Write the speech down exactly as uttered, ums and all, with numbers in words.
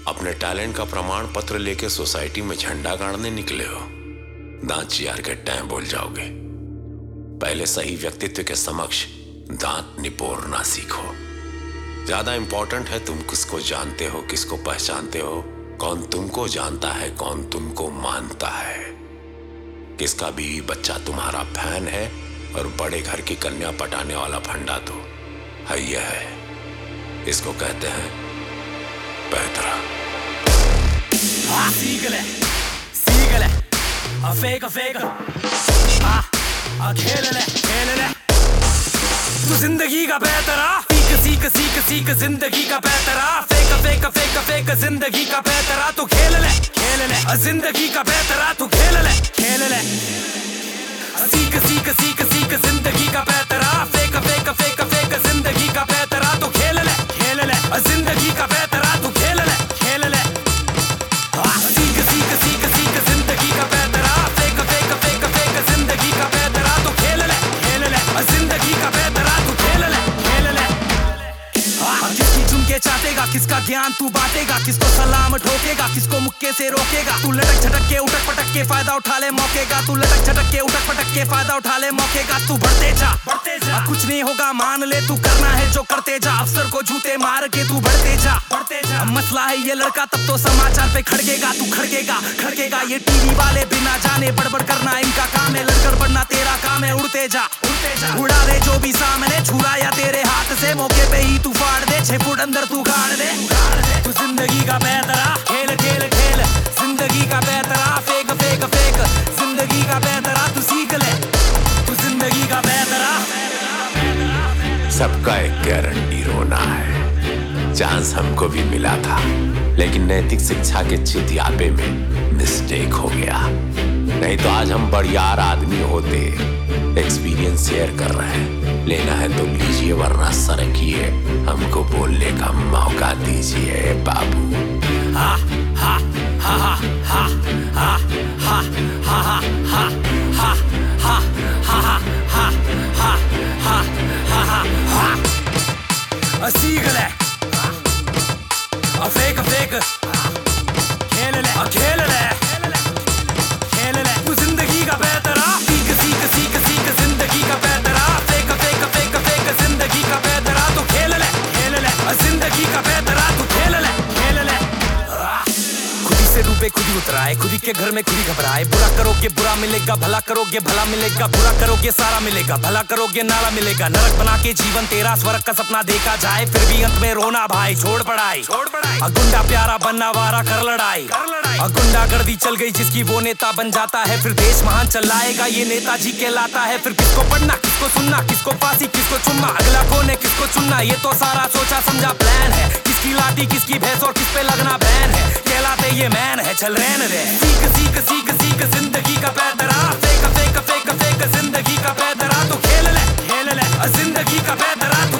अपने टैलेंट का प्रमाण पत्र लेके सोसाइटी में झंडा गाड़ने निकले हो, दांत चियार के टाइम बोल जाओगे। पहले सही व्यक्तित्व के समक्ष दांत निपोरना सीखो। ज्यादा इंपॉर्टेंट है तुम किसको जानते हो, किसको पहचानते हो, कौन तुमको जानता है, कौन तुमको मानता है। किसका भी बच्चा तुम्हारा फैन है और बड़े घर की कन्या पटाने वाला फंडा तो है यह है। इसको कहते हैं पैतरा। सीगले सीगले अफेक अफेक आ आ खेल ले खेल ले तू जिंदगी का पैतरा। सीख सीख सीख सीख जिंदगी का पैतरा। फेक फेक फेक फेक जिंदगी का पैतरा। तू खेल ले खेल ले जिंदगी का पैतरा। तू खेल ले खेल ले सीख सीख सीख सीख जिंदगी का पैतरा। फेक फेक फेक फेक जिंदगी का पैतरा। तू खेल ले खेल ले जिंदगी का पैतरा। तू खेल ले खेल ले सीख सीख सीख सीख जिंदगी का पैतरा। फेक फेक फेक फेक जिंदगी का पैतरा। तू खेल ले खेल ले जिंदगी का पैतरा। तू खेल ले खेल ले किसकी झुमके चाटेगा, किसका ज्ञान तू बांटेगा, किसको सलाम ठोकेगा, किसको मुक्के से रोकेगा। तू लटक झटक के उठक पटक के फायदा उठा ले मौके का। तू लटक झटक के उठक पटक के फायदा उठा ले मौके का। तू बढ़ते जा बढ़ते जा कुछ नहीं होगा मान ले, तू करना है जो करते जा। अफसर को जूते मार के तू बढ़ते जा बढ़ते जा। मसला है ये लड़का तब तो समाचार पे खड़केगा। तू खड़केगा खड़केगा। ये टीवी वाले बिना जाने बड़बड़ करना इनका काम है। लड़कर बढ़ना तेरा काम है। उड़ते जा उड़ते जा उड़ा दे जो भी सामने छुरा या तेरे हाथ से। मौके पे ही तू फाड़ दे, छह फुट अंदर तू गाड़ दे। तू जिंदगी का पैतरा। खेल खेल खेल जिंदगी का पैतरा। फेक फेक फेक जिंदगी का पैतरा। तू सीख ले तू जिंदगी का पैतरा। सबका एक गारंटी रोना है। चांस हमको भी मिला था, लेकिन नैतिक शिक्षा के चितियापे में मिस्टेक हो गया। नहीं तो आज हम बढ़ियार आदमी होते। एक्सपीरियंस शेयर कर रहे हैं, लेना है तो लीजिए वरना सरकिए। हमको बोलने का मौका दीजिए बाबू। हा हा हा हा हा हा हा हा हा हा हा हा हा हा हा हा हा सीख ले फेक फेक खेल ले खेल ले खेल ले तू जिंदगी का पैतरा। सीख सीख सीख सीख जिंदगी का पैतरा। फेक फेक फेक फेक जिंदगी का पैतरा। तू खेल ले खेल ले जिंदगी का पैतरा। तू खेल ले खेल ले खुदी से डूबे खुदी उतराए, खुदी के घर में खुदी घबराए। बुरा करोगे बुरा मिलेगा, भला करोगे भला मिलेगा। बुरा करोगे सारा मिलेगा, भला करोगे नाला मिलेगा। नरक बना के जीवन तेरा स्वर्ग का सपना देखा जाए, फिर भी अंत में रोना भाई। छोड़ पढ़ाई छोड़ पढ़ाई गुंडा प्यारा बनना वारा कर लड़ाई कर लड़ाई। गुंडा गर्दी चल गई जिसकी वो नेता बन जाता है। फिर देश महान चलाएगा ये नेताजी कहलाता है। फिर किसको पढ़ना किसको सुनना, किसको फांसी किसको चुनना, अगला कौन है किसको चुनना, ये तो सारा सोचा समझा प्लान है। किसकी लाठी किसकी भैंस और किस पे लगना बैन है। कहलाते ये मैन है चल रहने दे। सीख सीख सीख सीख जिंदगी का पैतरा। फेक फेक फेक फेक जिंदगी का पैतरा। तू खेल ले खेल ले जिंदगी का पैतरा।